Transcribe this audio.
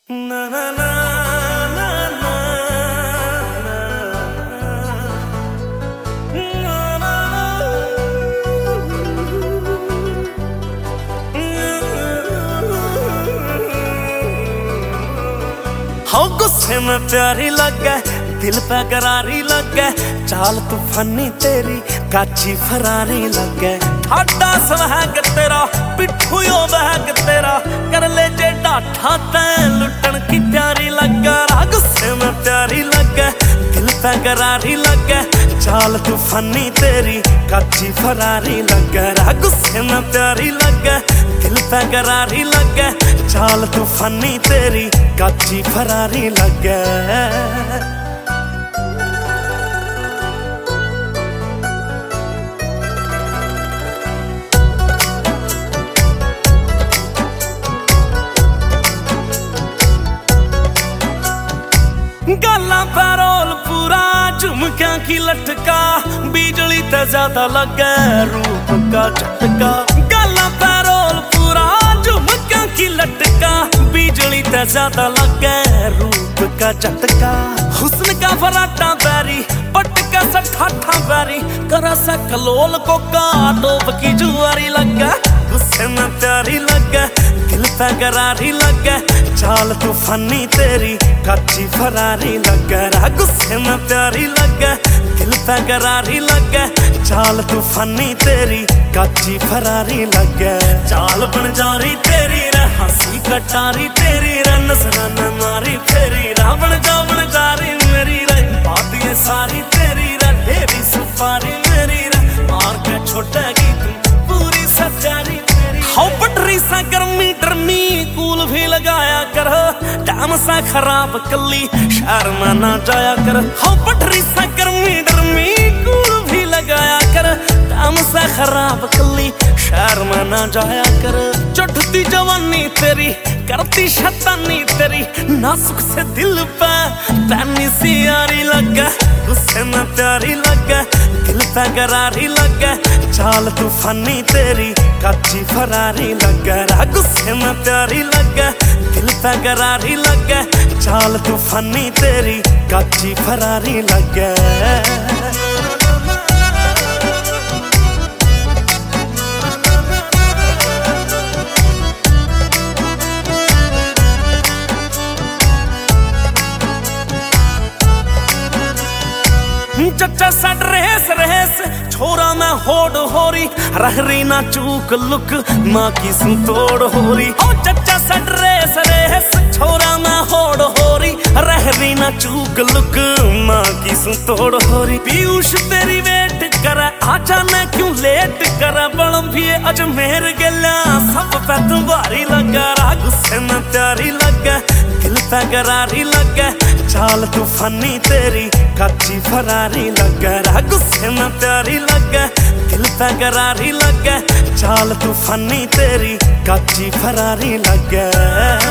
ना ना ना ना ना हाँ गुस्से में प्यारी लगे, दिल पे करारी लगे, चाल तूफानी तेरी काची फरारी लगे। ठाडा स्वैग तेरा पिट्ठू यो बैग तेरा, कर ले जे डाठा तै लुटन की प्यारी लगे। गुस्से में प्यारी लगे, दिल पे करारी लगे, चाल तूफानी तेरी काची फरारी लगे। गुस्से में प्यारी लगे, दिल पे करारी लगे, चाल तूफानी तेरी काची फरारी लगे। गल्ला पैरोल पूरा झुमकिया की लटका, बिजली ते ज्यादा लगे रूप का झटका। गल्ला पैरोल पूरा झुमकिया की लटका, बिजली ते ज्यादा लगे रूप का झटका। हुस्न का फराटा बैरी पटका सा ठाठा बैरी, करा सा कलोल को का डोब की जुआरी लगे। गुस्से में प्यारी लगे, दिल पे करारी लगे, चाल तूफानी तेरी काची फरारी लगे। गुस्से में प्यारी लगे, दिल पे करारी लगे, चाल तूफानी तेरी काची फरारी लगे। चाल बनजारी तेरी रे, हंसी कटारी तेरी रे, नजरान मारी फेरी रा, बनजारी मेरी रे, बात ये सारी तेरी रे, तेरी सुपारी मेरी रे, मार के छोड़ेगी तू पूरी सच्चारी तेरी। हाँ पटरी सा गर्मी डरमी कूल भी लगाया कर, टाइम सा खराब कली शहर में ना जाया कर। हाँ पटरी सा गर्मी डरमी कूल भी लगाया कर, टाइम सा खराब कली शहर में ना जाया कर। चढ़ती जवानी तेरी करती शैतानी तेरी, नाजुक से दिल पे तैनी सी यारी लगे। गुस्से में प्यारी लगे, दिल पे करारी लगे, चाल तूफानी तेरी काची फरारी लगे। गुस्से में प्यारी लगे, दिल पे करारी लगे, चाल तूफानी तेरी काची फरारी लगे। चचा सा ड्रेस रेस छोरा मैं होड़ हो रही, रहरी ना चूक लुक माँ की सुतोड़ हो रही। ओ चचा सा ड्रेस रेस छोरा मैं होड़ हो रही, रहरी ना चूक लुक माँ की सुतोड़ हो रही। पीयूष तेरी वेट करे, आ जाने क्यों लेट करे, बड़म भी अजमेर गला सब पे तू भारी लगा। गुस्से में प्यारी लगे, दिल पे करारी लगे, चाल तूफानी तेरी काची फरारी लगे। गुस्से में प्यारी लगे, दिल पे करारी लगे, चाल तूफानी तेरी काची फरारी लगे।